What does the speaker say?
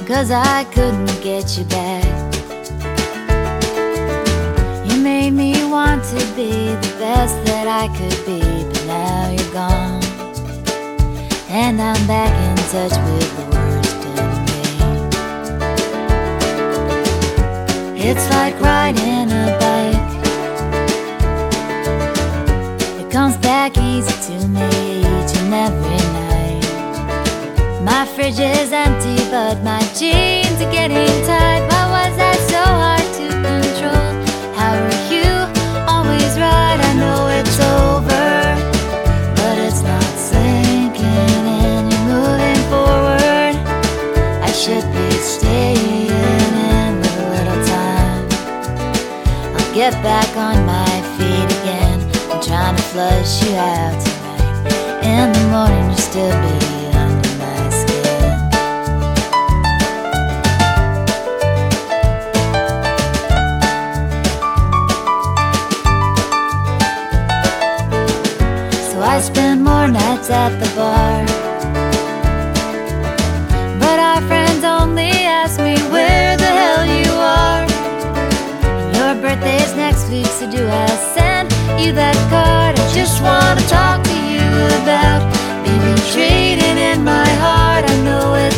'cause I couldn't get you back. You made me want to be the best that I could be, but now you're gone, and I'm back in touch with the worst in me. It's like riding a bike, it comes back easy to me each and every night. My fridge is empty, but my jeans are getting tight. Why was that so hard to control? How are you always right? I know it's over, but it's not sinking in. You're moving forward, I should be staying in with a little time. I'll get back on my feet again. I'm trying to flush you out tonight. In the morning you'll still be under my skin. So I spend more nights at the bar, but our friends only ask me where the hell you are. And your birthday's next week, so do I send you that card? I just wanna talk to you about maybe trading in my heart. I know it's